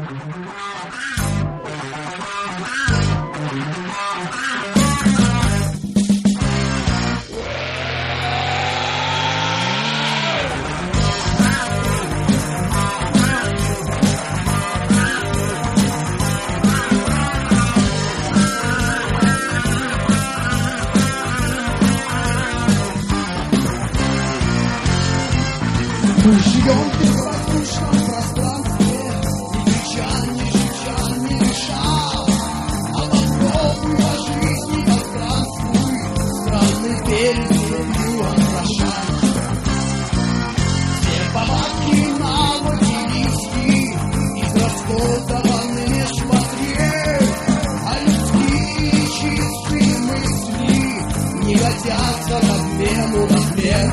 Мы живем в безвоздушном пространстве, ни крича, ни шепча, ни дыша. А попробуй по жизни пространствуй, странный переступил отрошать. Все повадки, навыки, риски израсходованы шпатре, а людские чистые мысли не годятся в обмену на хлеб.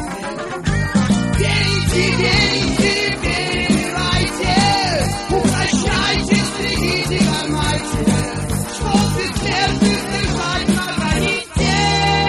Верите, перебирайте, упрощайте, стригите, гормайте, чтоб бессмертных держать на границе.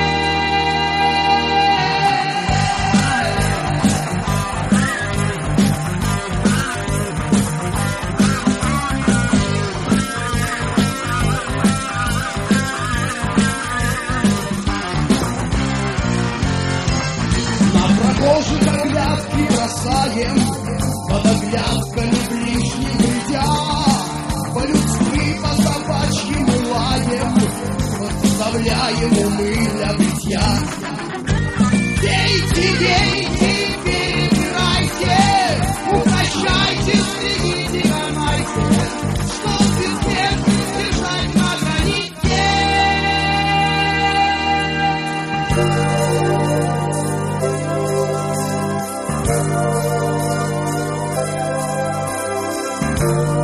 На прохожих оглядки бросаем, под оглядками ближних глядя, по-людски, по-собачьи мы лаем, подставляем умы для бритья. Пейте, перебирайте, упрощайте, стригите, гормайте, чтоб бессмертных держать на границе. Thank you.